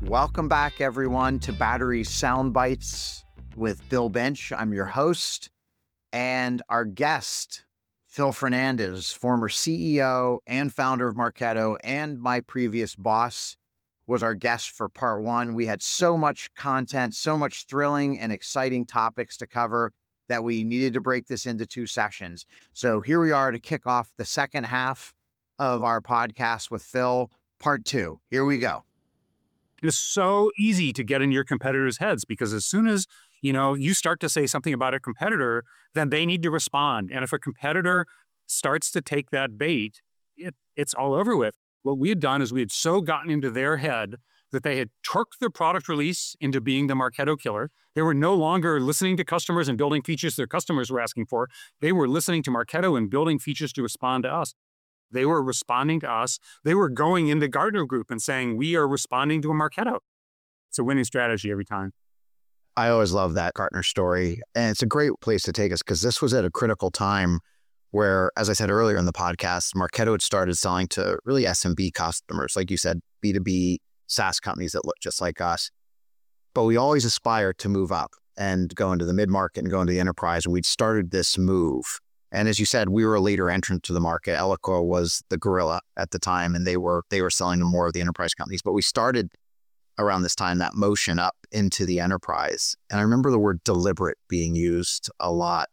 Welcome back, everyone, to Battery Soundbites with Bill Bench. I'm your host, and our guest, Phil Fernandez, former CEO and founder of Marketo and my previous boss, was our guest for part one. We had so much content, so much thrilling and exciting topics to cover that we needed to break this into two sessions. So here we are to kick off the second half of our podcast with Phil, part two. Here we go. It's so easy to get in your competitors' heads because as soon as you start to say something about a competitor, then they need to respond. And if a competitor starts to take that bait, it's all over with. What we had done is we had so gotten into their head that they had torqued their product release into being the Marketo killer. They were no longer listening to customers and building features their customers were asking for. They were listening to Marketo and building features to respond to us. They were responding to us. They were going into Gartner Group and saying, we are responding to a Marketo. It's a winning strategy every time. I always love that Gartner story. And it's a great place to take us because this was at a critical time where, as I said earlier in the podcast, Marketo had started selling to really SMB customers, like you said, B2B SaaS companies that look just like us. But we always aspire to move up and go into the mid-market and go into the enterprise. And we'd started this move. And as you said, we were a later entrant to the market. Eloqua was the gorilla at the time, and they were selling to more of the enterprise companies. But we started around this time that motion up into the enterprise. And I remember the word deliberate being used a lot.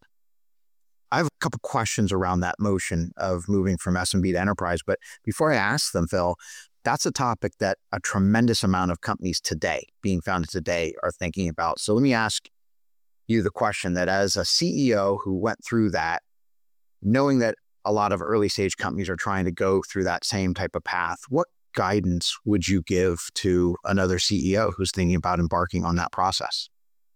I have a couple questions around that motion of moving from SMB to enterprise. But before I ask them, Phil, that's a topic that a tremendous amount of companies today, being founded today, are thinking about. So let me ask you the question that as a CEO who went through that, knowing that a lot of early stage companies are trying to go through that same type of path, what guidance would you give to another CEO who's thinking about embarking on that process?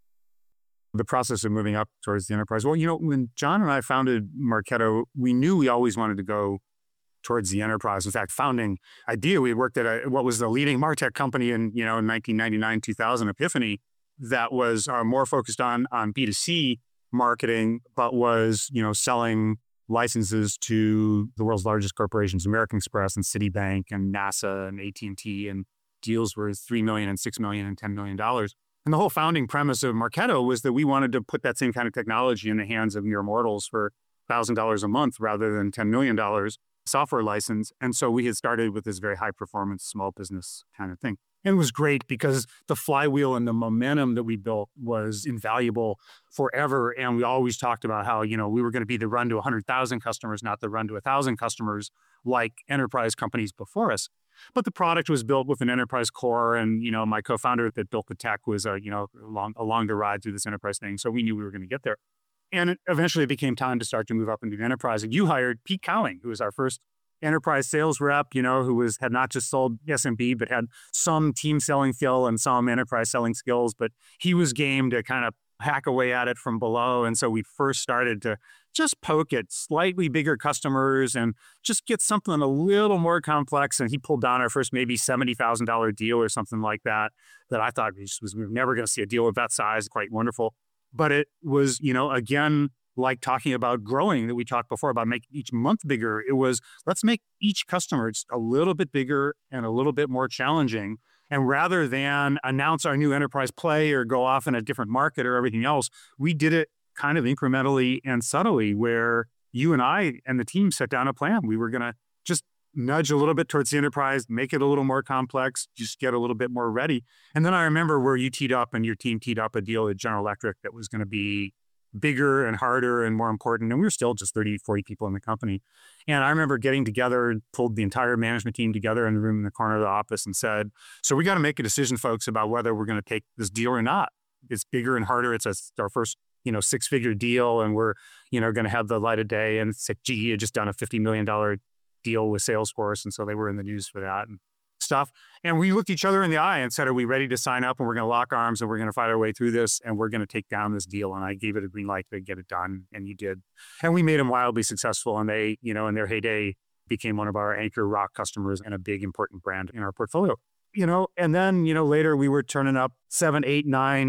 The process of moving up towards the enterprise. Well, when John and I founded Marketo, we knew we always wanted to go towards the enterprise. In fact, founding idea, we worked at what was the leading MarTech company in 1999, 2000, Epiphany, that was more focused on B2C marketing, but was selling licenses to the world's largest corporations, American Express and Citibank and NASA and AT&T, and deals worth $3 million and $6 million and $10 million. And the whole founding premise of Marketo was that we wanted to put that same kind of technology in the hands of mere mortals for $1,000 a month rather than $10 million software license. And so we had started with this very high performance small business kind of thing. And it was great because the flywheel and the momentum that we built was invaluable forever. And we always talked about how, we were going to be the run to 100,000 customers, not the run to 1,000 customers like enterprise companies before us. But the product was built with an enterprise core. And, my co-founder that built the tech was, along the ride through this enterprise thing. So we knew we were going to get there. And eventually it became time to start to move up into the enterprise. And you hired Pete Cowling, who was our first enterprise sales rep, who had not just sold SMB, but had some team selling skill and some enterprise selling skills. But he was game to kind of hack away at it from below. And so we first started to just poke at slightly bigger customers and just get something a little more complex. And he pulled down our first maybe $70,000 deal or something like that I thought we were never going to see a deal of that size. Quite wonderful. But it was, again, like talking about growing that we talked before about making each month bigger. It was, let's make each customer just a little bit bigger and a little bit more challenging. And rather than announce our new enterprise play or go off in a different market or everything else, we did it kind of incrementally and subtly where you and I and the team set down a plan. We were going to just nudge a little bit towards the enterprise, make it a little more complex, just get a little bit more ready. And then I remember where you teed up and your team teed up a deal at General Electric that was going to be bigger and harder and more important. And we were still just 30, 40 people in the company. And I remember getting together and pulled the entire management team together in the room in the corner of the office and said, so we got to make a decision, folks, about whether we're going to take this deal or not. It's bigger and harder. It's our first, six-figure deal. And we're, going to have the light of day. And GE had just done a $50 million deal with Salesforce. And so they were in the news for that and stuff. And we looked each other in the eye and said, are we ready to sign up? And we're going to lock arms and we're going to fight our way through this. And we're going to take down this deal. And I gave it a green light to get it done. And you did. And we made them wildly successful. And they, in their heyday, became one of our anchor rock customers and a big important brand in our portfolio. And then, later we were turning up 7, 8, 9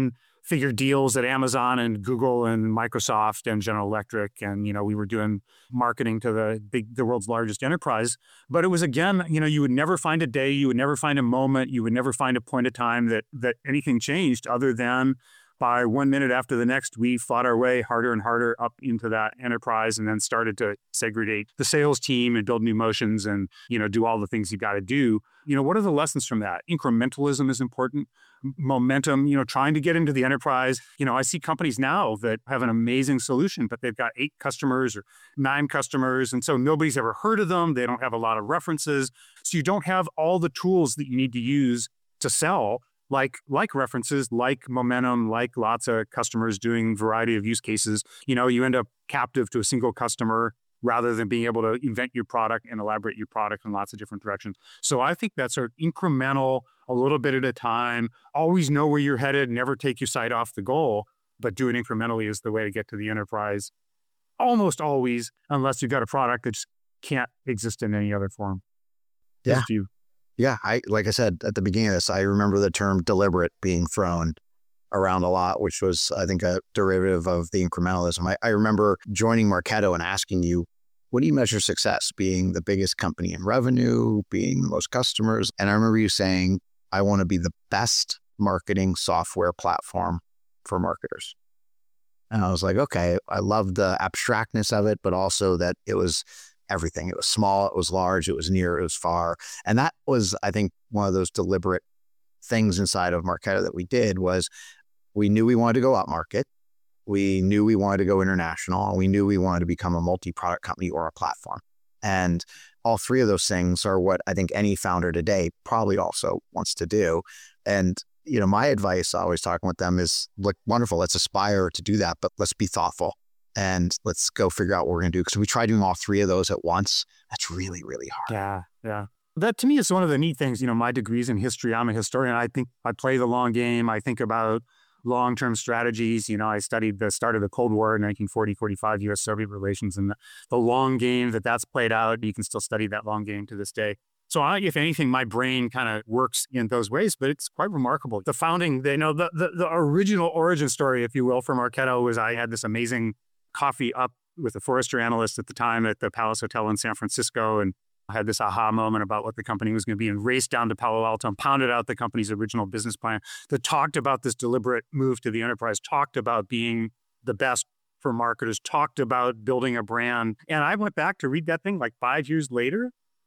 figure deals at Amazon and Google and Microsoft and General Electric. And, we were doing marketing to the world's largest enterprise. But it was, again, you would never find a day, you would never find a moment, you would never find a point of time that anything changed other than by 1 minute after the next, we fought our way harder and harder up into that enterprise and then started to segregate the sales team and build new motions and, do all the things you got to do. What are the lessons from that? Incrementalism is important. Momentum, trying to get into the enterprise. I see companies now that have an amazing solution, but they've got 8 customers or 9 customers. And so nobody's ever heard of them. They don't have a lot of references. So you don't have all the tools that you need to use to sell, like references, like momentum, like lots of customers doing variety of use cases. You end up captive to a single customer rather than being able to invent your product and elaborate your product in lots of different directions. So I think that's sort of incremental, a little bit at a time. Always know where you're headed, never take your sight off the goal, but do it incrementally is the way to get to the enterprise. Almost always, unless you've got a product that just can't exist in any other form. Yeah. Yeah. Like I said at the beginning of this, I remember the term deliberate being thrown around a lot, which was, I think, a derivative of the incrementalism. I remember joining Marketo and asking you, what do you measure success? Being the biggest company in revenue, being the most customers. And I remember you saying, I want to be the best marketing software platform for marketers. And I was like, okay, I love the abstractness of it, but also that it was everything. It was small, it was large, it was near, it was far. And that was, I think, one of those deliberate things inside of Marketo that we did was we knew we wanted to go up market. We knew we wanted to go international, and we knew we wanted to become a multi-product company or a platform. And all 3 of those things are what I think any founder today probably also wants to do. And, my advice always talking with them is, look, wonderful, let's aspire to do that, but let's be thoughtful and let's go figure out what we're going to do. Because if we try doing all 3 of those at once, that's really, really hard. Yeah. That to me is one of the neat things. My degree's in history. I'm a historian. I think I play the long game. I think about long-term strategies. I studied the start of the Cold War, 1940-45 U.S.-Soviet relations, and the long game that's played out. You can still study that long game to this day. So if anything, my brain kind of works in those ways, but it's quite remarkable. The founding, the original origin story, if you will, for Marketo was I had this amazing coffee up with a Forrester analyst at the time at the Palace Hotel in San Francisco, and I had this aha moment about what the company was going to be and raced down to Palo Alto and pounded out the company's original business plan that talked about this deliberate move to the enterprise, talked about being the best for marketers, talked about building a brand. And I went back to read that thing like 5 years later.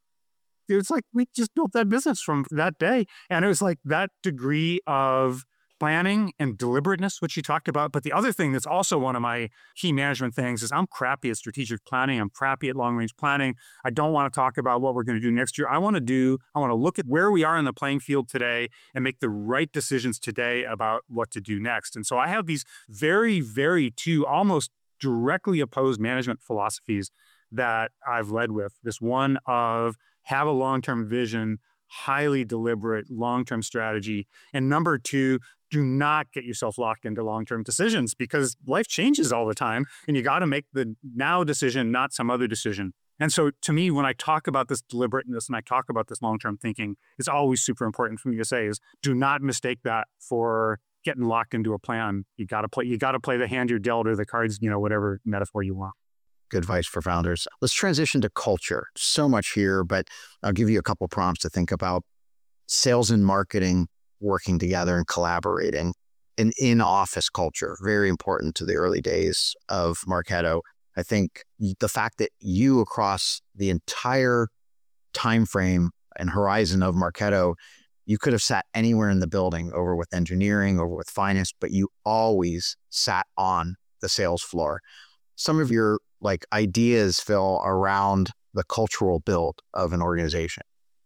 It was like, we just built that business from that day. And it was like that degree of planning and deliberateness, which you talked about. But the other thing that's also one of my key management things is I'm crappy at strategic planning. I'm crappy at long-range planning. I don't want to talk about what we're going to do next year. I want to look at where we are in the playing field today and make the right decisions today about what to do next. And so I have these very, very 2 almost directly opposed management philosophies that I've led with. This one of have a long-term vision, highly deliberate long-term strategy. And number 2, do not get yourself locked into long-term decisions because life changes all the time and you got to make the now decision, not some other decision. And so to me, when I talk about this deliberateness and I talk about this long-term thinking, it's always super important for me to say is do not mistake that for getting locked into a plan. You got to play the hand you're dealt or the cards, whatever metaphor you want. Good advice for founders. Let's transition to culture. So much here, but I'll give you a couple prompts to think about. Sales and marketing working together and collaborating. An in-office culture, very important to the early days of Marketo. I think the fact that you across the entire time frame and horizon of Marketo, you could have sat anywhere in the building, over with engineering, over with finance, but you always sat on the sales floor. Some of your ideas, Phil, around the cultural build of an organization.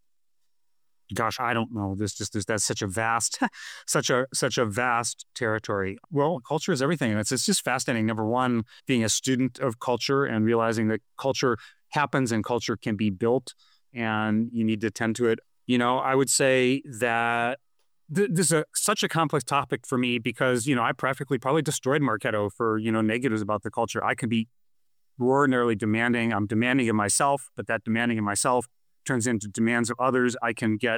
Gosh, I don't know. That's such a vast, such a vast territory. Well, culture is everything. And it's just fascinating. Number one, being a student of culture and realizing that culture happens and culture can be built and you need to tend to it. I would say that this is such a complex topic for me because, I practically probably destroyed Marketo for, negatives about the culture. I can be extraordinarily demanding. I'm demanding of myself, but that demanding of myself turns into demands of others. I can get,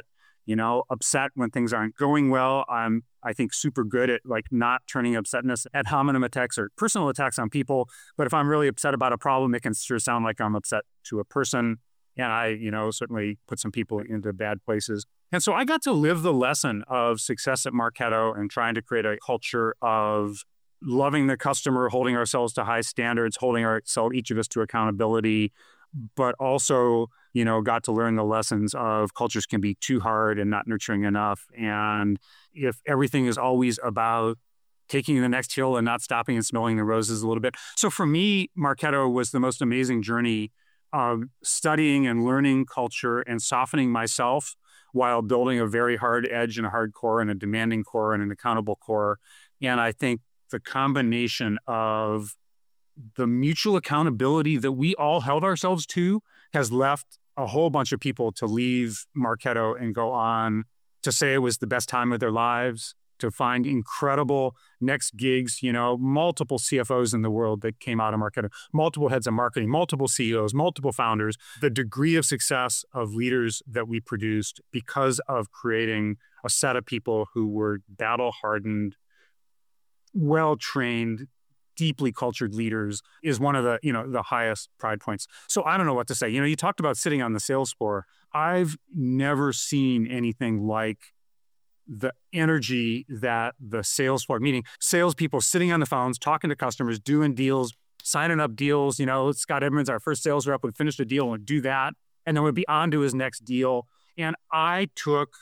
upset when things aren't going well. I'm, I think, super good at like not turning upsetness ad hominem attacks or personal attacks on people. But if I'm really upset about a problem, it can sure sound like I'm upset to a person. And I, certainly put some people into bad places. And so I got to live the lesson of success at Marketo and trying to create a culture of loving the customer, holding ourselves to high standards, holding each of us to accountability, but also, got to learn the lessons of cultures can be too hard and not nurturing enough. And if everything is always about taking the next hill and not stopping and smelling the roses a little bit. So for me, Marketo was the most amazing journey of studying and learning culture and softening myself while building a very hard edge and a hard core and a demanding core and an accountable core. And I think the combination of the mutual accountability that we all held ourselves to has left a whole bunch of people to leave Marketo and go on to say it was the best time of their lives, to find incredible next gigs, multiple CFOs in the world that came out of Marketo, multiple heads of marketing, multiple CEOs, multiple founders. The degree of success of leaders that we produced because of creating a set of people who were battle-hardened, well-trained, deeply cultured leaders is one of the, the highest pride points. So I don't know what to say. You talked about sitting on the sales floor. I've never seen anything like the energy that the sales floor, meaning salespeople sitting on the phones, talking to customers, doing deals, signing up deals. Scott Edmonds, our first sales rep, would finish the deal and do that. And then would be on to his next deal. And I took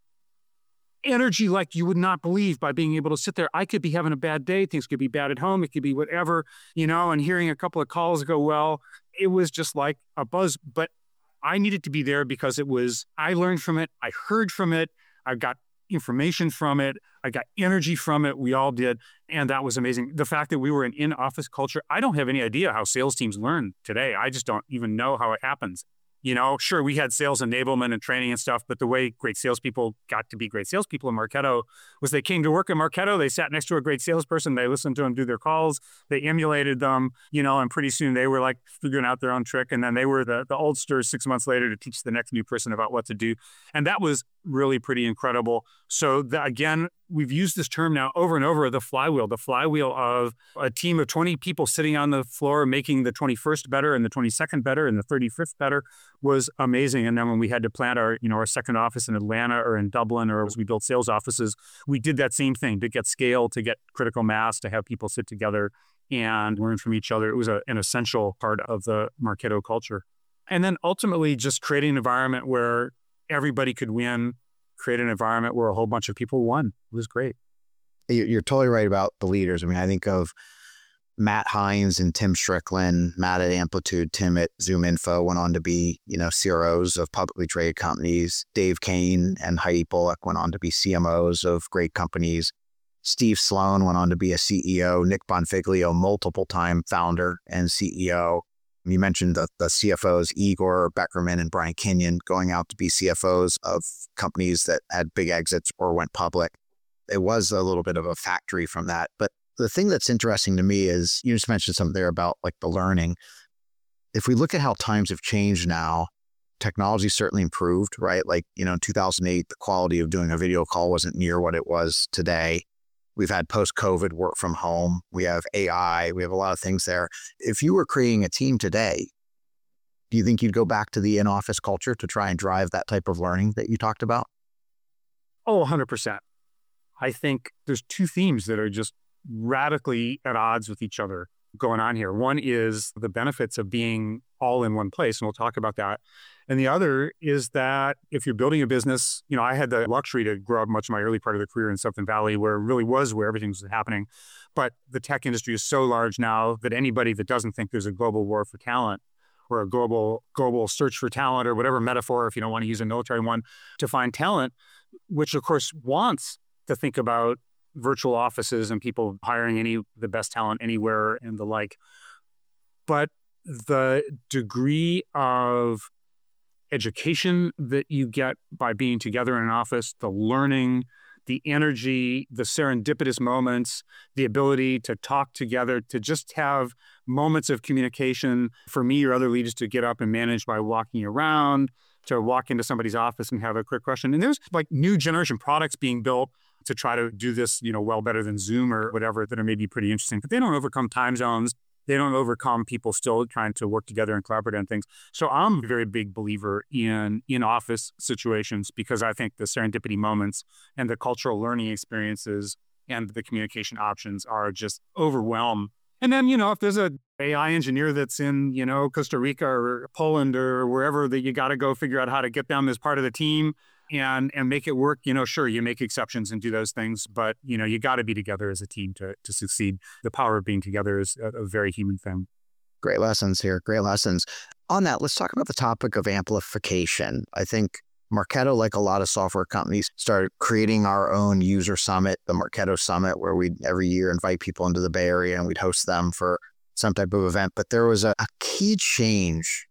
energy like you would not believe by being able to sit there. I could be having a bad day. Things could be bad at home. It could be whatever, and hearing a couple of calls go well. It was just like a buzz. But I needed to be there because I learned from it. I heard from it. I got information from it. I got energy from it. We all did. And that was amazing. The fact that we were an in-office culture, I don't have any idea how sales teams learn today. I just don't even know how it happens. Sure, we had sales enablement and training and stuff, but the way great salespeople got to be great salespeople in Marketo was they came to work at Marketo, they sat next to a great salesperson, they listened to them do their calls, they emulated them, and pretty soon they were like figuring out their own trick. And then they were the oldsters 6 months later to teach the next new person about what to do. And that was really pretty incredible. So again, we've used this term now over and over, the flywheel of a team of 20 people sitting on the floor making the 21st better and the 22nd better and the 35th better was amazing. And then when we had to plant our second office in Atlanta or in Dublin, or as we built sales offices, we did that same thing to get scale, to get critical mass, to have people sit together and learn from each other. It was an essential part of the Marketo culture. And then ultimately just creating an environment where everybody could win, create an environment where a whole bunch of people won. It was great. You're totally right about the leaders. I mean, I think of Matt Hines and Tim Strickland, Matt at Amplitude, Tim at ZoomInfo went on to be, CROs of publicly traded companies. Dave Kane and Heidi Bullock went on to be CMOs of great companies. Steve Sloan went on to be a CEO. Nick Bonfiglio, multiple-time founder and CEO. You mentioned the CFOs, Igor Beckerman and Brian Kenyon, going out to be CFOs of companies that had big exits or went public. It was a little bit of a factory from that. But the thing that's interesting to me is, you just mentioned something there about like the learning. If we look at how times have changed now, technology certainly improved, right? Like, in 2008, the quality of doing a video call wasn't near what it was today. We've had post-COVID work from home. We have AI. We have a lot of things there. If you were creating a team today, do you think you'd go back to the in-office culture to try and drive that type of learning that you talked about? Oh, 100%. I think there's two themes that are just radically at odds with each other going on here. One is the benefits of being all in one place, and we'll talk about that. And the other is that if you're building a business, I had the luxury to grow up much of my early part of the career in Silicon Valley, where it really was where everything was happening. But the tech industry is so large now that anybody that doesn't think there's a global war for talent or a global search for talent or whatever metaphor, if you don't want to use a military one, to find talent, which of course wants to think about virtual offices and people hiring the best talent anywhere and the like. But the degree of education that you get by being together in an office, the learning, the energy, the serendipitous moments, the ability to talk together, to just have moments of communication for me or other leaders to get up and manage by walking around, to walk into somebody's office and have a quick question. And there's like new generation products being built to try to do this, well better than Zoom or whatever, that are maybe pretty interesting, but they don't overcome time zones. They don't overcome people still trying to work together and collaborate on things. So I'm a very big believer in office situations, because I think the serendipity moments and the cultural learning experiences and the communication options are just overwhelmed. And then, if there's a AI engineer that's in, Costa Rica or Poland or wherever, that you got to go figure out how to get them as part of the team and make it work. Sure, you make exceptions and do those things, but you got to be together as a team to succeed. The power of being together is a very human thing. Great lessons here. Great lessons. On that, let's talk about the topic of amplification. I think Marketo, like a lot of software companies, started creating our own user summit, the Marketo Summit, where we'd every year invite people into the Bay Area and we'd host them for some type of event. But there was a key change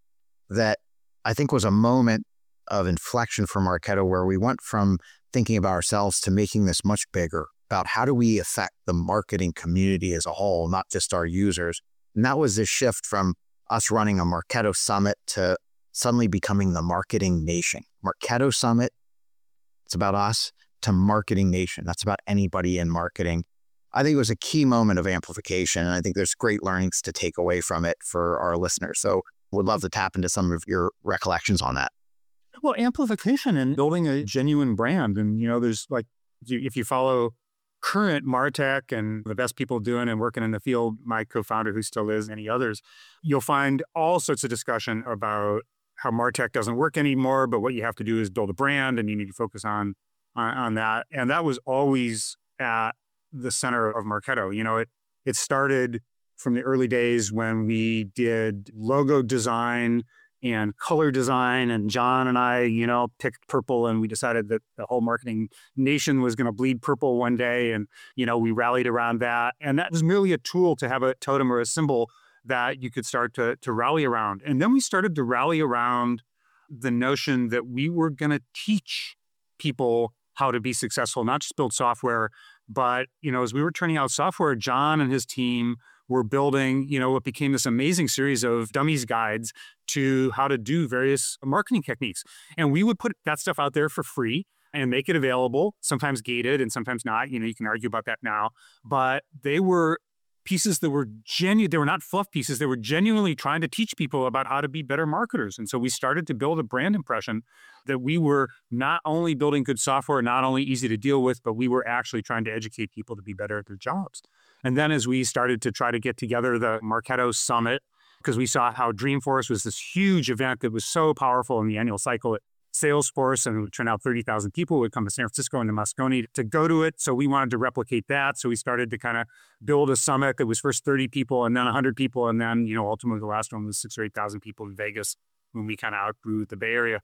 that I think was a moment of inflection for Marketo, where we went from thinking about ourselves to making this much bigger, about how do we affect the marketing community as a whole, not just our users. And that was this shift from us running a Marketo Summit to suddenly becoming the Marketing Nation. Marketo Summit, it's about us, to Marketing Nation. That's about anybody in marketing. I think it was a key moment of amplification, and I think there's great learnings to take away from it for our listeners. So would love to tap into some of your recollections on that. Well, amplification and building a genuine brand. And, there's like, if you follow current MarTech and the best people doing and working in the field, my co-founder, who still is, many others, you'll find all sorts of discussion about how MarTech doesn't work anymore, but what you have to do is build a brand, and you need to focus on that. And that was always at the center of Marketo. It started from the early days when we did logo design and color design, and John and I, picked purple, and we decided that the whole marketing nation was going to bleed purple one day. And, we rallied around that. And that was merely a tool to have a totem or a symbol that you could start to rally around. And then we started to rally around the notion that we were going to teach people how to be successful, not just build software, but, as we were turning out software, John and his team were building, what became this amazing series of dummies guides to how to do various marketing techniques. And we would put that stuff out there for free and make it available, sometimes gated and sometimes not. You can argue about that now, but they were pieces that were genuine. They were not fluff pieces. They were genuinely trying to teach people about how to be better marketers. And so we started to build a brand impression that we were not only building good software, not only easy to deal with, but we were actually trying to educate people to be better at their jobs. And then as we started to try to get together the Marketo Summit, because we saw how Dreamforce was this huge event that was so powerful in the annual cycle at Salesforce, and it would turn out 30,000 people would come to San Francisco and to Moscone to go to it. So we wanted to replicate that. So we started to kind of build a summit that was first 30 people and then 100 people. And then, ultimately the last one was 6,000 or 8,000 people in Vegas when we kind of outgrew the Bay Area.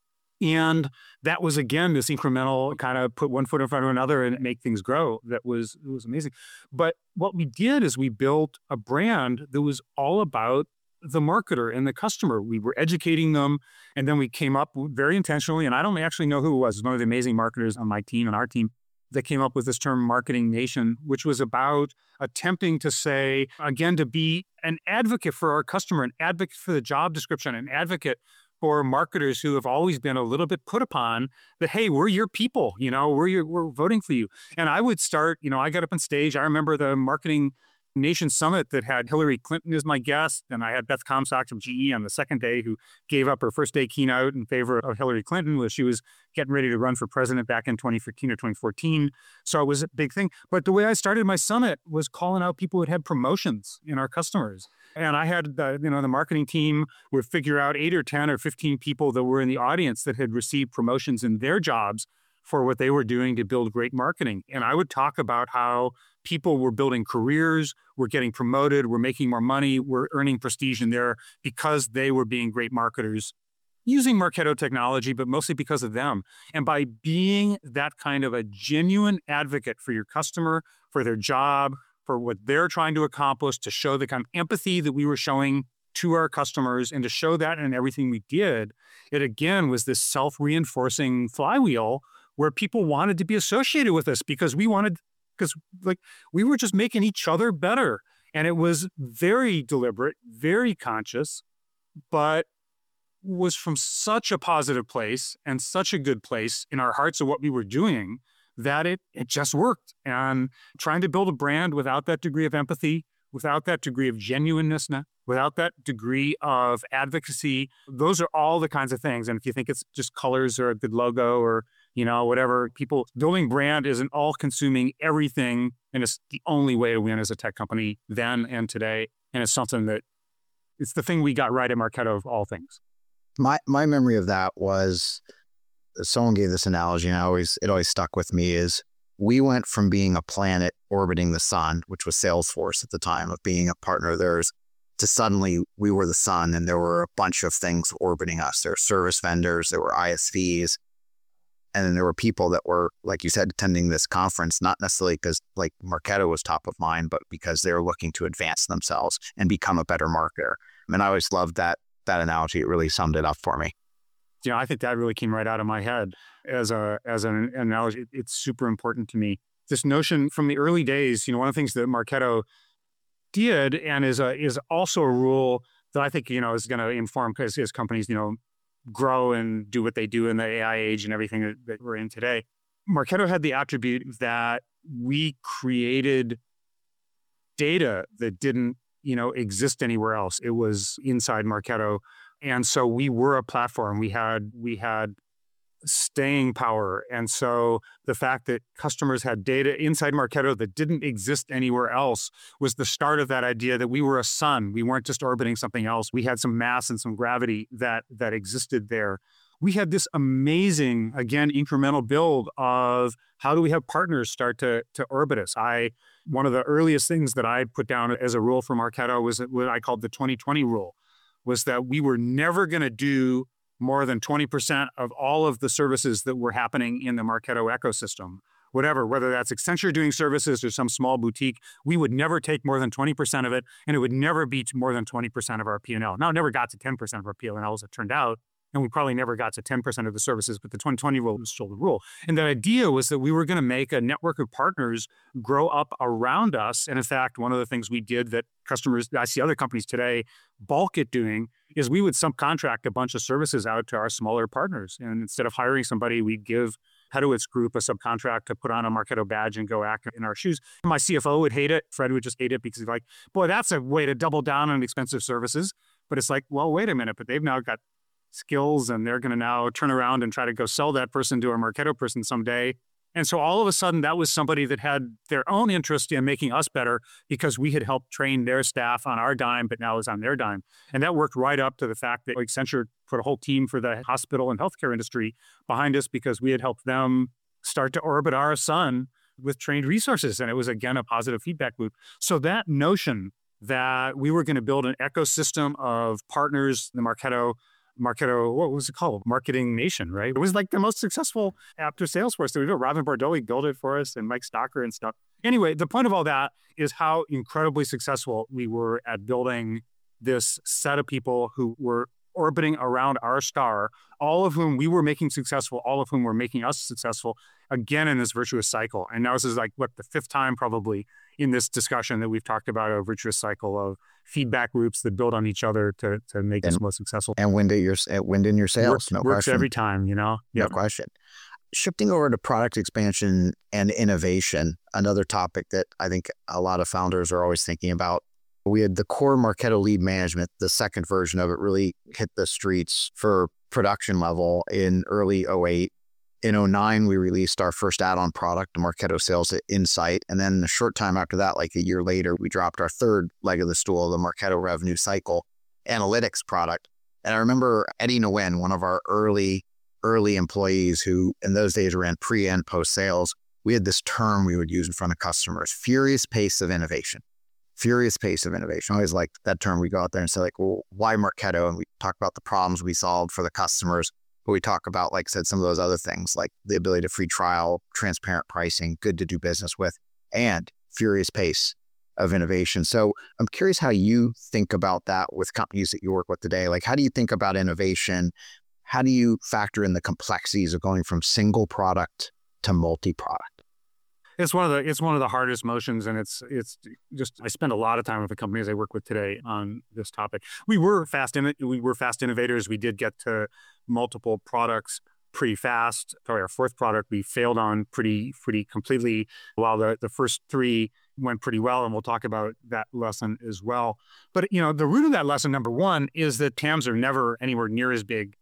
And that was, again, this incremental kind of put one foot in front of another and make things grow. It was amazing. But what we did is we built a brand that was all about the marketer and the customer. We were educating them. And then we came up very intentionally, and I don't actually know who it was. It was one of the amazing marketers on my team and our team that came up with this term Marketing Nation, which was about attempting to say, again, to be an advocate for our customer, an advocate for the job description, an advocate for marketers who have always been a little bit put upon that, hey, we're your people, we're voting for you. And I would start, I got up on stage. I remember the Marketing Nation Summit that had Hillary Clinton as my guest, and I had Beth Comstock from GE on the second day, who gave up her first day keynote in favor of Hillary Clinton, where she was getting ready to run for president back in 2015 or 2014. So it was a big thing. But the way I started my summit was calling out people who had promotions in our customers. And I had the marketing team would figure out 8 or 10 or 15 people that were in the audience that had received promotions in their jobs for what they were doing to build great marketing. And I would talk about how people were building careers, were getting promoted, were making more money, were earning prestige in there because they were being great marketers using Marketo technology, but mostly because of them. And by being that kind of a genuine advocate for your customer, for their job, for what they're trying to accomplish, to show the kind of empathy that we were showing to our customers and to show that in everything we did, it again was this self-reinforcing flywheel where people wanted to be associated with us because we were just making each other better. And it was very deliberate, very conscious, but was from such a positive place and such a good place in our hearts of what we were doing that it just worked. And trying to build a brand without that degree of empathy, without that degree of genuineness, without that degree of advocacy, those are all the kinds of things. And if you think it's just colors or a good logo or, whatever, people building brand isn't all consuming everything. And it's the only way to win as a tech company then and today. And it's something that it's the thing we got right at Marketo of all things. My memory of that was someone gave this analogy and it always stuck with me is we went from being a planet orbiting the sun, which was Salesforce at the time, of being a partner of theirs, to suddenly we were the sun and there were a bunch of things orbiting us. There were service vendors, there were ISVs, and then there were people that were, like you said, attending this conference, not necessarily because like Marketo was top of mind, but because they were looking to advance themselves and become a better marketer. And I always loved that analogy. It really summed it up for me. I think that really came right out of my head as an analogy. It's super important to me. This notion from the early days, one of the things that Marketo did and is also a rule that I think, is going to inform as companies, grow and do what they do in the AI age and everything that we're in today. Marketo had the attribute that we created data that didn't, exist anywhere else. It was inside Marketo. And so we were a platform. We had staying power. And so the fact that customers had data inside Marketo that didn't exist anywhere else was the start of that idea that we were a sun. We weren't just orbiting something else. We had some mass and some gravity that existed there. We had this amazing, again, incremental build of how do we have partners start to orbit us. One of the earliest things that I put down as a rule for Marketo was what I called the 2020 rule, was that we were never going to do more than 20% of all of the services that were happening in the Marketo ecosystem. Whether that's Accenture doing services or some small boutique, we would never take more than 20% of it, and it would never be more than 20% of our P&L. Now, it never got to 10% of our P&L, as it turned out, and we probably never got to 10% of the services, but the 2020 rule was still the rule. And the idea was that we were going to make a network of partners grow up around us. And in fact, one of the things we did that customers, I see other companies today balk at doing, is we would subcontract a bunch of services out to our smaller partners. And instead of hiring somebody, we'd give Hedowitz Group a subcontract to put on a Marketo badge and go act in our shoes. My CFO would hate it. Fred would just hate it because he's like, boy, that's a way to double down on expensive services. But it's like, well, wait a minute, but they've now got skills and they're going to now turn around and try to go sell that person to a Marketo person someday. And so all of a sudden, that was somebody that had their own interest in making us better because we had helped train their staff on our dime, but now it's on their dime. And that worked right up to the fact that Accenture put a whole team for the hospital and healthcare industry behind us because we had helped them start to orbit our sun with trained resources. And it was, again, a positive feedback loop. So that notion that we were going to build an ecosystem of partners, the Marketo, what was it called? Marketing Nation, right? It was like the most successful after Salesforce that we built. Robin Bardoli built it for us and Mike Stocker and stuff. Anyway, the point of all that is how incredibly successful we were at building this set of people who were orbiting around our star, all of whom we were making successful, all of whom were making us successful, again, in this virtuous cycle. And now this is like, the fifth time probably in this discussion that we've talked about a virtuous cycle of feedback loops that build on each other to make us more successful. And wind in your sails, no question. Works every time, No question. Shifting over to product expansion and innovation, another topic that I think a lot of founders are always thinking about. We had the core Marketo Lead Management, the second version of it really hit the streets for production level in early 2008. In 2009, we released our first add-on product, Marketo Sales Insight. And then a short time after that, like a year later, we dropped our third leg of the stool, the Marketo Revenue Cycle Analytics product. And I remember Eddie Nguyen, one of our early employees who in those days ran pre and post sales, we had this term we would use in front of customers, furious pace of innovation. Furious pace of innovation. I always like that term. We go out there and say like, well, why Marketo? And we talk about the problems we solved for the customers. But we talk about, like I said, some of those other things like the ability to free trial, transparent pricing, good to do business with, and furious pace of innovation. So I'm curious how you think about that with companies that you work with today. Like, how do you think about innovation? How do you factor in the complexities of going from single product to multi-product? It's one of the hardest motions, and it's just, I spend a lot of time with the companies I work with today on this topic. We were fast innovators. We did get to multiple products pretty fast. Probably our fourth product we failed on pretty completely, while the first three went pretty well, and we'll talk about that lesson as well. But the root of that lesson, number one, is that TAMs are never anywhere near as big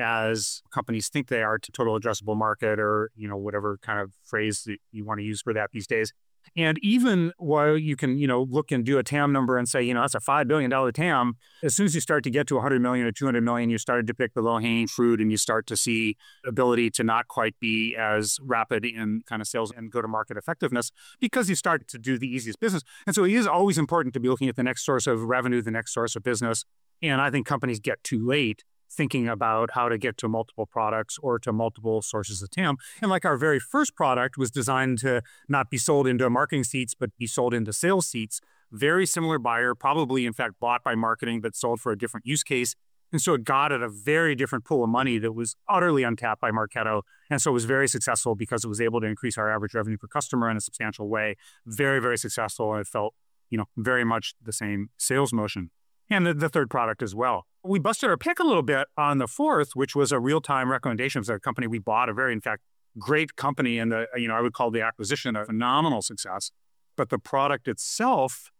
as companies think they are to total addressable market, or whatever kind of phrase that you want to use for that these days. And even while you can look and do a TAM number and say that's a $5 billion TAM, as soon as you start to get to 100 million or 200 million, you started to pick the low-hanging fruit, and you start to see ability to not quite be as rapid in kind of sales and go-to-market effectiveness, because you start to do the easiest business. And so it is always important to be looking at the next source of revenue, the next source of business. And I think companies get too late thinking about how to get to multiple products or to multiple sources of TAM. And like our very first product was designed to not be sold into marketing seats, but be sold into sales seats. Very similar buyer, probably in fact bought by marketing, but sold for a different use case. And so it got at a very different pool of money that was utterly untapped by Marketo. And so it was very successful because it was able to increase our average revenue per customer in a substantial way. Very, very successful. And it felt, very much the same sales motion. And the third product as well. We busted our pick a little bit on the fourth, which was a real-time recommendations. A company we bought, a very, in fact, great company. And I would call the acquisition a phenomenal success. But the product itself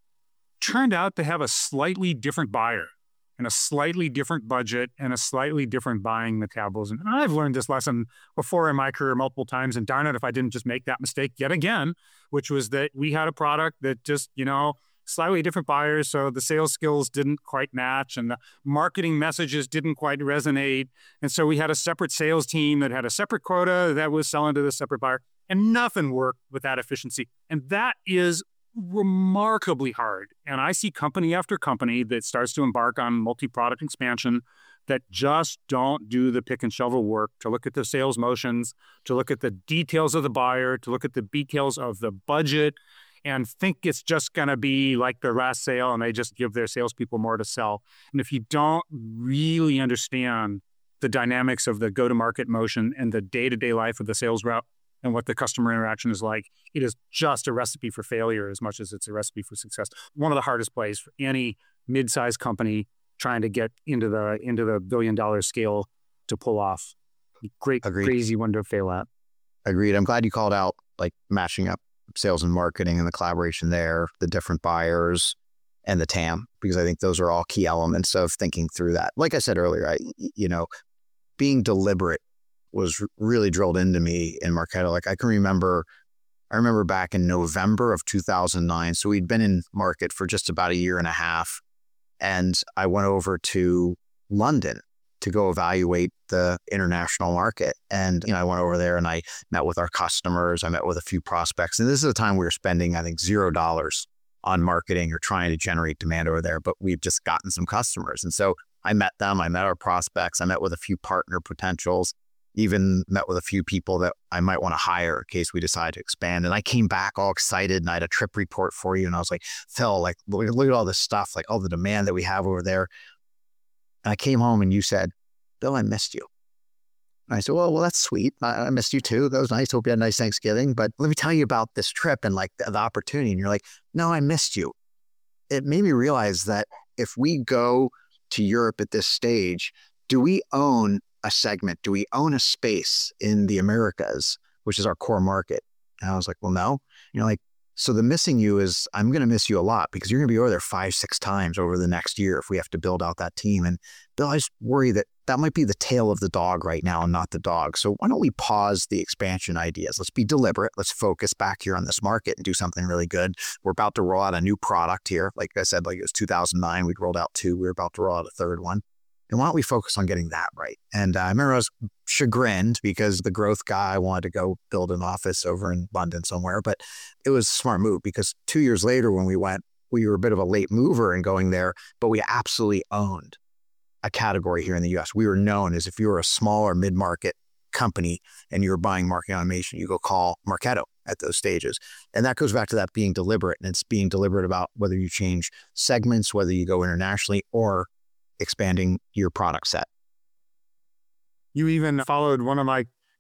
turned out to have a slightly different buyer and a slightly different budget and a slightly different buying metabolism. And I've learned this lesson before in my career multiple times. And darn it, if I didn't just make that mistake yet again, which was that we had a product that just, slightly different buyers, so the sales skills didn't quite match and the marketing messages didn't quite resonate. And so we had a separate sales team that had a separate quota that was selling to the separate buyer, and nothing worked with that efficiency. And that is remarkably hard. And I see company after company that starts to embark on multi-product expansion that just don't do the pick and shovel work to look at the sales motions, to look at the details of the buyer, to look at the details of the budget, and think it's just going to be like their last sale and they just give their salespeople more to sell. And if you don't really understand the dynamics of the go-to-market motion and the day-to-day life of the sales rep and what the customer interaction is like, it is just a recipe for failure as much as it's a recipe for success. One of the hardest plays for any mid-sized company trying to get into the billion-dollar scale to pull off. Great, Agreed. Crazy one to fail at. Agreed. I'm glad you called out like matching up sales and marketing and the collaboration there, the different buyers and the TAM, because I think those are all key elements of thinking through that. Like I said earlier, being deliberate was really drilled into me in Marketo. Like I remember back in November of 2009. So we'd been in market for just about a year and a half. And I went over to London to go evaluate the international market. And, I went over there and I met with our customers. I met with a few prospects. And this is a time we were spending, I think, $0 on marketing or trying to generate demand over there. But we've just gotten some customers. And so I met them. I met our prospects. I met with a few partner potentials, even met with a few people that I might want to hire in case we decide to expand. And I came back all excited and I had a trip report for you. And I was like, Phil, like, look at all this stuff, like all the demand that we have over there. And I came home and you said, Bill, I missed you. And I said, well, that's sweet. I missed you too. That was nice. Hope you had a nice Thanksgiving. But let me tell you about this trip and like the opportunity. And you're like, no, I missed you. It made me realize that if we go to Europe at this stage, do we own a segment? Do we own a space in the Americas, which is our core market? And I was like, well, no. You're like, so the missing you is I'm going to miss you a lot because you're going to be over there 5-6 times over the next year if we have to build out that team. And Bill, I just worry that might be the tail of the dog right now and not the dog. So why don't we pause the expansion ideas? Let's be deliberate. Let's focus back here on this market and do something really good. We're about to roll out a new product here. Like I said, like it was 2009, we'd rolled out 2. We were about to roll out a third one. And why don't we focus on getting that right? And I remember I was chagrined because the growth guy wanted to go build an office over in London somewhere, but it was a smart move because 2 years later when we went, we were a bit of a late mover in going there, but we absolutely owned a category here in the US. We were known as if you were a small or mid-market company and you were buying marketing automation, you go call Marketo at those stages. And that goes back to that being deliberate. And it's being deliberate about whether you change segments, whether you go internationally or expanding your product set. You even followed one of my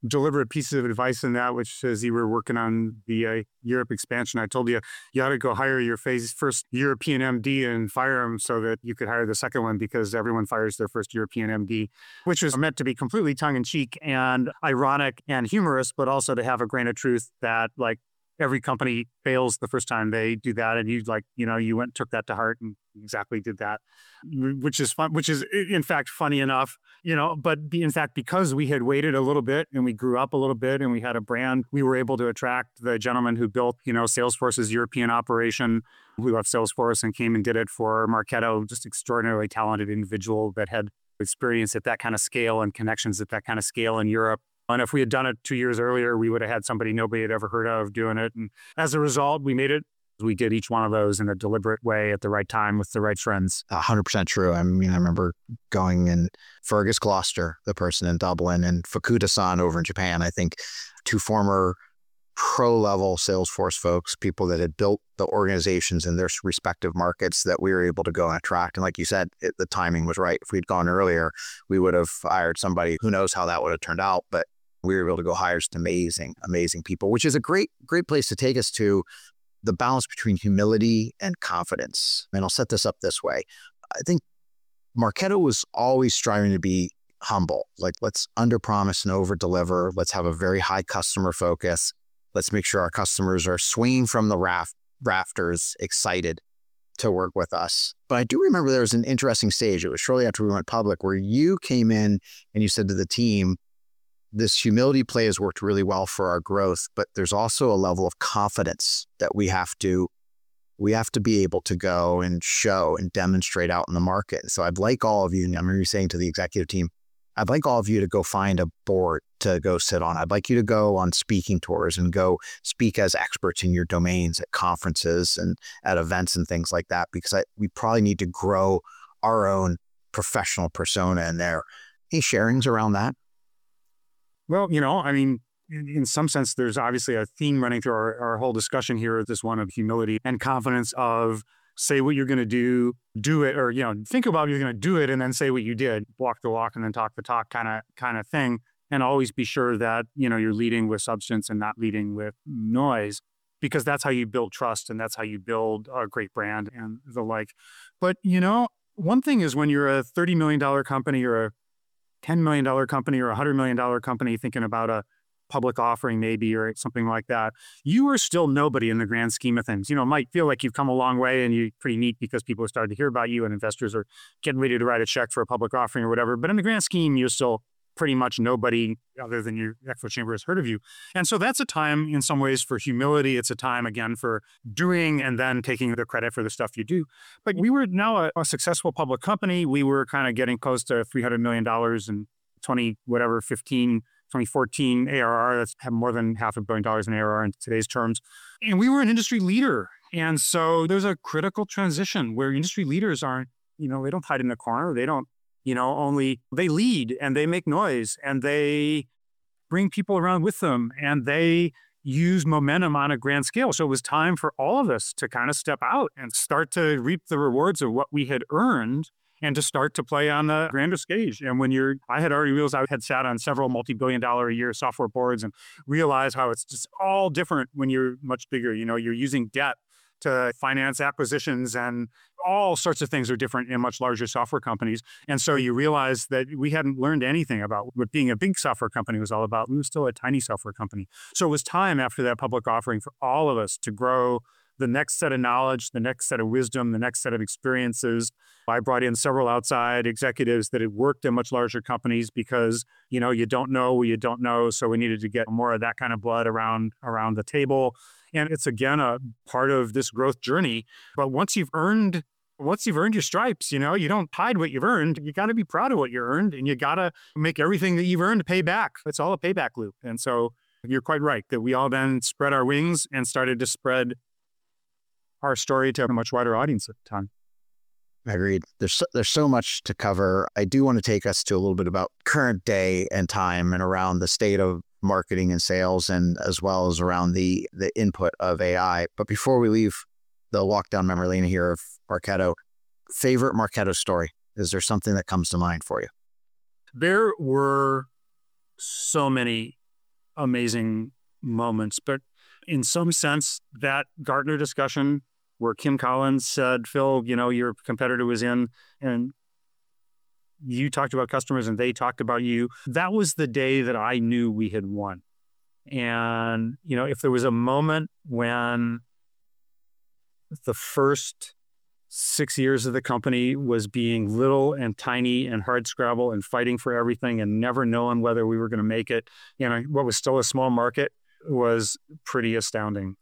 deliberate piece of advice in that, which as you were working on the Europe expansion, I told you, you ought to go hire your first European MD and fire him so that you could hire the second one, because everyone fires their first European MD, which was meant to be completely tongue-in-cheek and ironic and humorous, but also to have a grain of truth that like every company fails the first time they do that. And you you went and took that to heart and exactly did that, which is fun, which is in fact funny enough, but in fact, because we had waited a little bit and we grew up a little bit and we had a brand, we were able to attract the gentleman who built, Salesforce's European operation, who left Salesforce and came and did it for Marketo, just extraordinarily talented individual that had experience at that kind of scale and connections at that kind of scale in Europe. And if we had done it 2 years earlier, we would have had somebody nobody had ever heard of doing it. And as a result, we made it. We did each one of those in a deliberate way at the right time with the right friends. 100% true. I mean, I remember going in Fergus Gloucester, the person in Dublin, and Fukuda-san over in Japan. I think 2 former pro-level Salesforce folks, people that had built the organizations in their respective markets that we were able to go and attract. And like you said, the timing was right. If we'd gone earlier, we would have hired somebody. Who knows how that would have turned out, but we were able to go hire just amazing, amazing people, which is a great place to take us to the balance between humility and confidence. And I'll set this up this way. I think Marketo was always striving to be humble. Like, let's underpromise and overdeliver. Let's have a very high customer focus. Let's make sure our customers are swinging from the rafters, excited to work with us. But I do remember there was an interesting stage. It was shortly after we went public where you came in and you said to the team, this humility play has worked really well for our growth, but there's also a level of confidence that we have to be able to go and show and demonstrate out in the market. So I'd like all of you, and I remember you saying to the executive team, I'd like all of you to go find a board to go sit on. I'd like you to go on speaking tours and go speak as experts in your domains at conferences and at events and things like that, because we probably need to grow our own professional persona in there. Any sharings around that? Well, I mean, in some sense, there's obviously a theme running through our whole discussion here, this one of humility and confidence of say what you're going to do it, or, think about you're going to do it and then say what you did, walk the walk and then talk the talk kind of thing. And always be sure that, you're leading with substance and not leading with noise, because that's how you build trust and that's how you build a great brand and the like. But, one thing is when you're a $30 million company or a $10 million company or a $100 million company thinking about a public offering maybe or something like that, you are still nobody in the grand scheme of things. It might feel like you've come a long way and you're pretty neat because people have started to hear about you and investors are getting ready to write a check for a public offering or whatever. But in the grand scheme, you're still pretty much nobody other than your echo chamber has heard of you. And so that's a time in some ways for humility. It's a time, again, for doing and then taking the credit for the stuff you do. But we were now a successful public company. We were kind of getting close to $300 million in 2014 ARR. That's have more than $500 million in ARR in today's terms. And we were an industry leader. And so there's a critical transition where industry leaders aren't, they don't hide in the corner. They don't, only they lead and they make noise and they bring people around with them and they use momentum on a grand scale. So it was time for all of us to kind of step out and start to reap the rewards of what we had earned and to start to play on the grander stage. And I had already realized I had sat on several multi-billion-dollar a year software boards and realized how it's just all different when you're much bigger. You're using debt to finance acquisitions and all sorts of things are different in much larger software companies. And so you realize that we hadn't learned anything about what being a big software company was all about. We were still a tiny software company. So it was time after that public offering for all of us to grow the next set of knowledge, the next set of wisdom, the next set of experiences. I brought in several outside executives that had worked in much larger companies because, you don't know what you don't know. So we needed to get more of that kind of blood around the table. And it's, again, a part of this growth journey. But once you've earned your stripes, you don't hide what you've earned. You got to be proud of what you earned and you got to make everything that you've earned pay back. It's all a payback loop. And so you're quite right that we all then spread our wings and started to spread our story to a much wider audience at the time. Agreed. There's so much to cover. I do want to take us to a little bit about current day and time and around the state of marketing and sales, and as well as around the input of AI. But before we leave the walk down memory lane here of Marketo, favorite Marketo story? Is there something that comes to mind for you? There were so many amazing moments. But in some sense, that Gartner discussion where Kim Collins said, Phil, your competitor was in and you talked about customers and they talked about you. That was the day that I knew we had won. And, if there was a moment when the first 6 years of the company was being little and tiny and hardscrabble and fighting for everything and never knowing whether we were going to make it, what was still a small market was pretty astounding.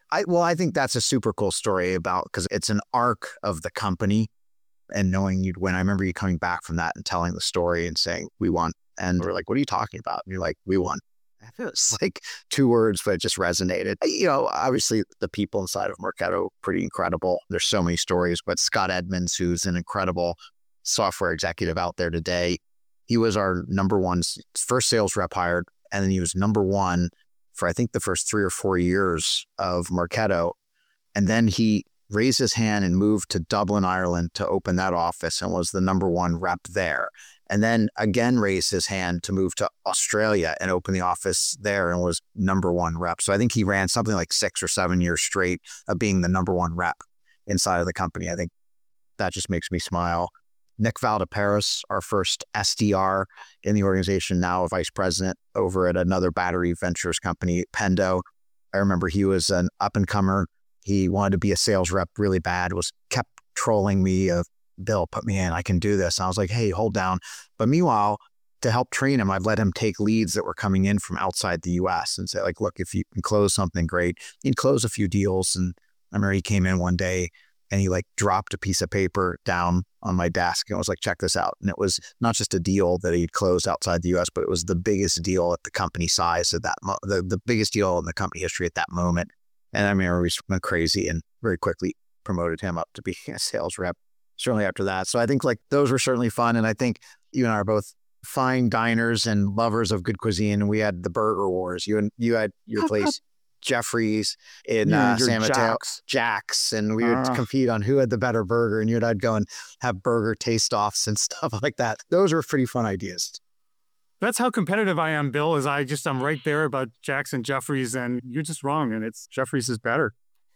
I think that's a super cool story because it's an arc of the company and knowing you'd win. I remember you coming back from that and telling the story and saying, we won. And we're like, what are you talking about? And you're like, we won. It was like 2 words, but it just resonated. Obviously the people inside of Marketo, pretty incredible. There's so many stories, but Scott Edmonds, who's an incredible software executive out there today, he was our number one first sales rep hired. And then he was number one for, I think, the first 3 or 4 years of Marketo. And then he raised his hand and moved to Dublin, Ireland to open that office and was the number one rep there. And then again raised his hand to move to Australia and open the office there and was number one rep. So I think he ran something like 6 or 7 years straight of being the number one rep inside of the company. I think that just makes me smile. Nick Valdeparis, our first SDR in the organization, now a vice president over at another battery ventures company, Pendo. I remember he was an up-and-comer. He wanted to be a sales rep really bad, kept trolling me of, Bill, put me in, I can do this. And I was like, hey, hold down. But meanwhile, to help train him, I'd let him take leads that were coming in from outside the US and say, like, look, if you can close something, great. He'd close a few deals. And I remember he came in one day and he dropped a piece of paper down on my desk and was like, check this out. And it was not just a deal that he'd closed outside the US, but it was the biggest deal at the company size at that the biggest deal in the company history at that moment. And I remember we went crazy and very quickly promoted him up to be a sales rep certainly after that. So I think those were certainly fun. And I think you and I are both fine diners and lovers of good cuisine. And we had the burger wars. You had your place, Jeffrey's in San Mateo, Jack's, and we would compete on who had the better burger. And I'd go and have burger taste-offs and stuff like that. Those were pretty fun ideas. That's how competitive I am, Bill, is I'm right there about Jack's and Jeffrey's, and you're just wrong, and it's Jeffrey's is better.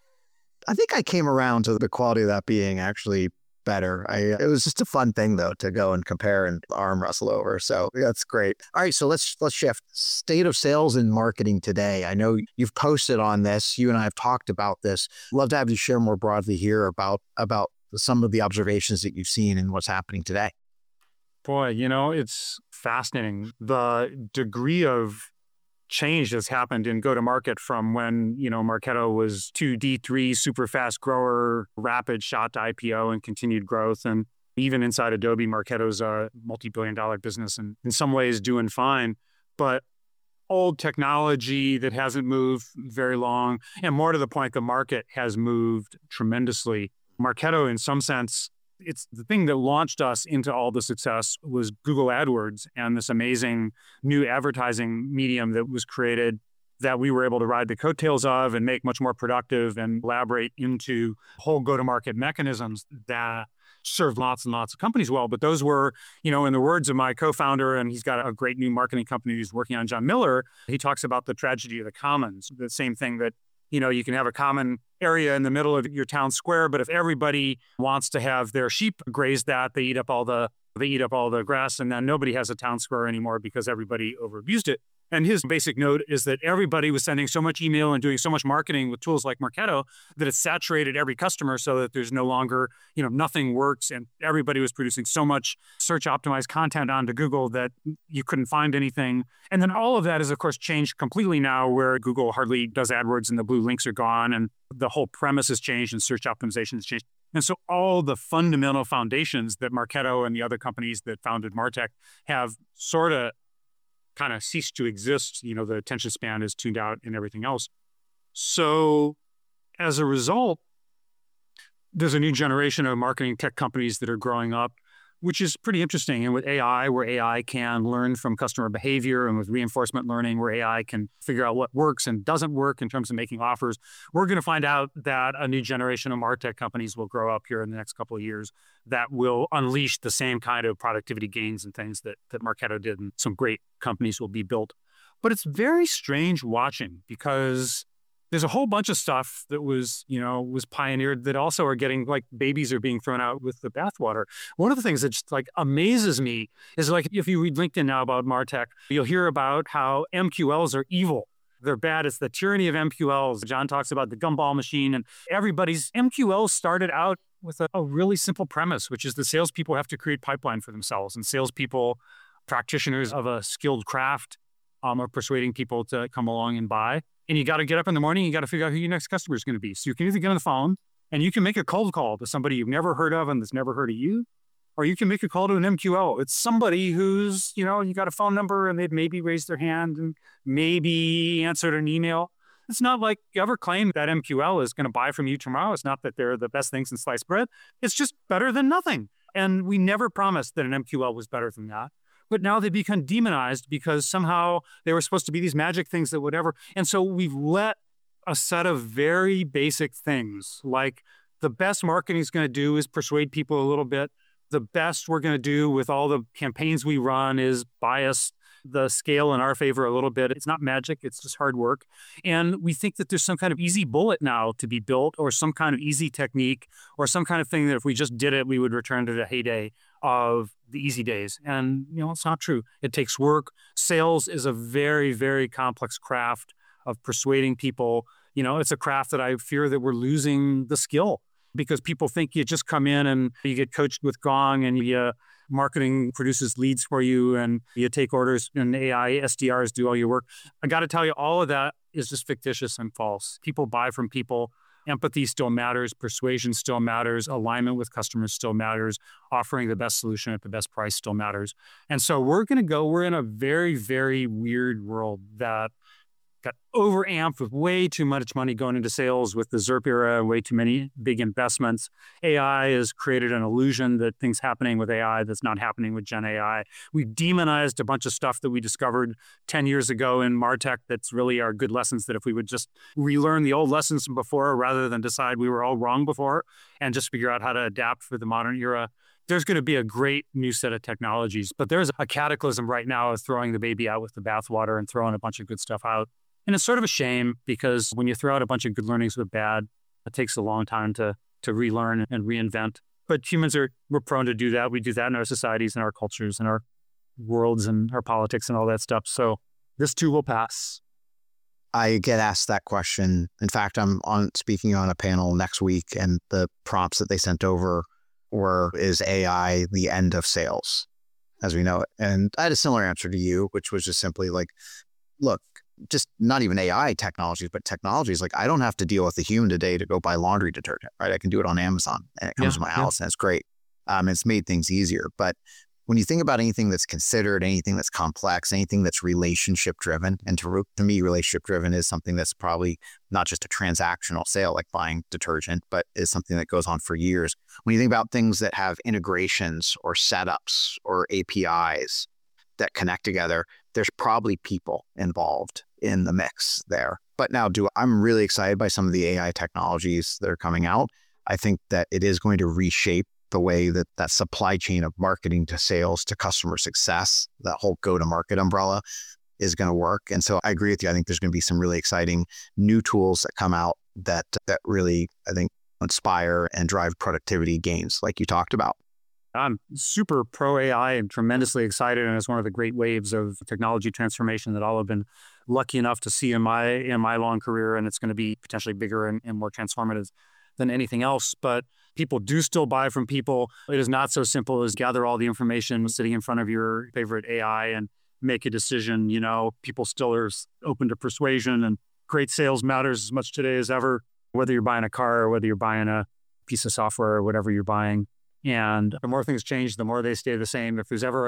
I think I came around to the quality of that being actually better. It was just a fun thing though to go and compare and arm wrestle over. So that's great. All right, so let's shift. State of sales and marketing today. I know you've posted on this. You and I have talked about this. Love to have you share more broadly here about some of the observations that you've seen and what's happening today. Boy, it's fascinating. The degree of change that's happened in go-to-market from when, Marketo was 2D3 super fast grower, rapid shot to IPO and continued growth. And even inside Adobe, Marketo's a multi-billion-dollar business and in some ways doing fine, but old technology that hasn't moved very long. And more to the point, the market has moved tremendously. Marketo, in some sense, it's the thing that launched us into all the success was Google AdWords and this amazing new advertising medium that was created that we were able to ride the coattails of and make much more productive and elaborate into whole go-to-market mechanisms that served lots and lots of companies well. But those were, in the words of my co-founder, and he's got a great new marketing company he's working on, John Miller, he talks about the tragedy of the commons, the same thing that you can have a common area in the middle of your town square, but if everybody wants to have their sheep graze that, they eat up all the grass, and then nobody has a town square anymore because everybody overabused it. And his basic note is that everybody was sending so much email and doing so much marketing with tools like Marketo that it saturated every customer so that there's no longer, nothing works. And everybody was producing so much search optimized content onto Google that you couldn't find anything. And then all of that is, of course, changed completely now where Google hardly does AdWords and the blue links are gone and the whole premise has changed and search optimization has changed. And so all the fundamental foundations that Marketo and the other companies that founded MarTech have sort of kind of ceased to exist. The attention span is tuned out and everything else. So as a result, there's a new generation of marketing tech companies that are growing up, which is pretty interesting. And with AI, where AI can learn from customer behavior, and with reinforcement learning, where AI can figure out what works and doesn't work in terms of making offers, we're going to find out that a new generation of MarTech companies will grow up here in the next couple of years that will unleash the same kind of productivity gains and things that Marketo did, and some great companies will be built. But it's very strange watching because there's a whole bunch of stuff that was pioneered that also are getting like babies are being thrown out with the bathwater. One of the things that just like amazes me is like if you read LinkedIn now about MarTech, you'll hear about how MQLs are evil. They're bad. It's the tyranny of MQLs. John talks about the gumball machine, and everybody's MQLs started out with a really simple premise, which is the salespeople have to create pipeline for themselves, and salespeople, practitioners of a skilled craft, are persuading people to come along and buy. And you got to get up in the morning, you got to figure out who your next customer is going to be. So you can either get on the phone and you can make a cold call to somebody you've never heard of and that's never heard of you, or you can make a call to an MQL. It's somebody who's, you got a phone number and they've maybe raised their hand and maybe answered an email. It's not like you ever claim that MQL is going to buy from you tomorrow. It's not that they're the best things in sliced bread. It's just better than nothing. And we never promised that an MQL was better than that. But now they become demonized because somehow they were supposed to be these magic things that whatever. And so we've let a set of very basic things, like the best marketing is going to do is persuade people a little bit. The best we're going to do with all the campaigns we run is bias the scale in our favor a little bit. It's not magic. It's just hard work. And we think that there's some kind of easy bullet now to be built, or some kind of easy technique, or some kind of thing that if we just did it, we would return to the heyday of the easy days. And, it's not true. It takes work. Sales is a very, very complex craft of persuading people. It's a craft that I fear that we're losing the skill, because people think you just come in and you get coached with Gong and marketing produces leads for you and you take orders and AI SDRs do all your work. I got to tell you, all of that is just fictitious and false. People buy from people. Empathy still matters. Persuasion still matters. Alignment with customers still matters. Offering the best solution at the best price still matters. And so we're in a very, very weird world that got overamped with way too much money going into sales with the ZERP era, way too many big investments. AI has created an illusion that things happening with AI that's not happening with Gen AI. We've demonized a bunch of stuff that we discovered 10 years ago in MarTech that's really are good lessons that if we would just relearn the old lessons from before rather than decide we were all wrong before and just figure out how to adapt for the modern era, there's going to be a great new set of technologies. But there's a cataclysm right now of throwing the baby out with the bathwater and throwing a bunch of good stuff out. And it's sort of a shame because when you throw out a bunch of good learnings with bad, it takes a long time to relearn and reinvent. But we're prone to do that. We do that in our societies and our cultures and our worlds and our politics and all that stuff. So this too will pass. I get asked that question. In fact, I'm speaking on a panel next week, and the prompts that they sent over were, is AI the end of sales as we know it? And I had a similar answer to you, which was just simply like, look, just not even AI technologies, but technologies. Like, I don't have to deal with a human today to go buy laundry detergent, right? I can do it on Amazon and it comes to my house and it's great. It's made things easier. But when you think about anything that's considered, anything that's complex, anything that's relationship driven, and to me, relationship driven is something that's probably not just a transactional sale like buying detergent, but is something that goes on for years. When you think about things that have integrations or setups or APIs that connect together, there's probably people involved in the mix there. But now, I'm really excited by some of the AI technologies that are coming out. I think that it is going to reshape the way that supply chain of marketing to sales to customer success, that whole go-to-market umbrella is going to work. And so I agree with you. I think there's going to be some really exciting new tools that come out that really, I think, inspire and drive productivity gains like you talked about. I'm super pro AI and tremendously excited, and it's one of the great waves of technology transformation that I'll have been lucky enough to see in my long career, and it's going to be potentially bigger and more transformative than anything else. But people do still buy from people. It is not so simple as gather all the information sitting in front of your favorite AI and make a decision. People still are open to persuasion, and great sales matters as much today as ever, whether you're buying a car or whether you're buying a piece of software or whatever you're buying. And the more things change, the more they stay the same. If there's ever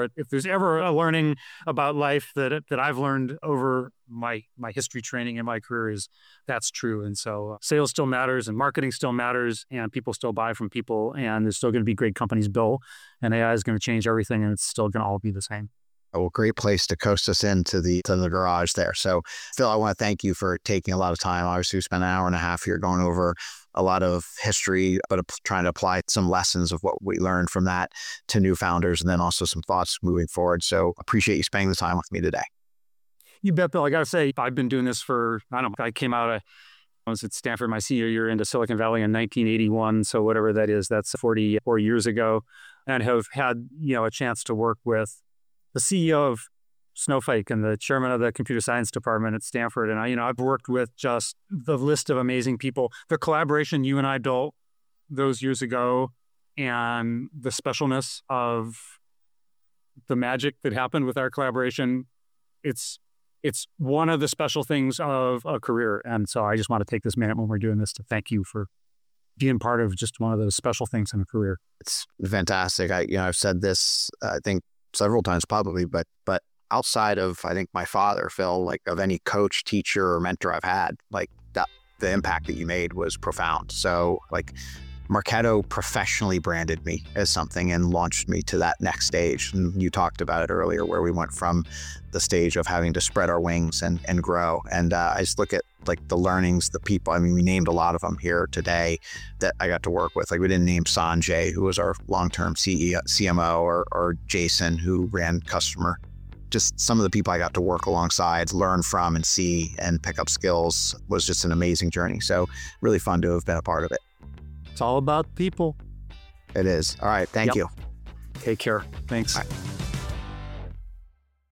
a learning about life that I've learned over my history training in my career, is that's true. And so sales still matters, and marketing still matters, and people still buy from people, and there's still going to be great companies built, and AI is going to change everything, and it's still going to all be the same. Oh, great place to coast us into the garage there. So, Phil, I want to thank you for taking a lot of time. Obviously, we spent an hour and a half here going over a lot of history, but trying to apply some lessons of what we learned from that to new founders, and then also some thoughts moving forward. So appreciate you spending the time with me today. You bet, Bill. I got to say, I've been doing this for, I don't know, I was at Stanford my senior year into Silicon Valley in 1981. So whatever that is, that's 44 years ago, and have had, a chance to work with the CEO of Snowflake and the chairman of the computer science department at Stanford. And I've worked with just the list of amazing people. The collaboration you and I built those years ago and the specialness of the magic that happened with our collaboration, it's one of the special things of a career. And so I just want to take this minute when we're doing this to thank you for being part of just one of those special things in a career. It's fantastic. I've said this, I think several times probably, but outside of, I think, my father, Phil, like of any coach, teacher, or mentor I've had, like that, the impact that you made was profound. So like Marketo professionally branded me as something and launched me to that next stage. And you talked about it earlier, where we went from the stage of having to spread our wings and grow. And I just look at like the learnings, the people, we named a lot of them here today that I got to work with. Like we didn't name Sanjay, who was our long-term CMO, or Jason, who ran customer. Just some of the people I got to work alongside, learn from and see and pick up skills was just an amazing journey. So really fun to have been a part of it. It's all about people. It is. All right. Thank you. Take care. Thanks. All right.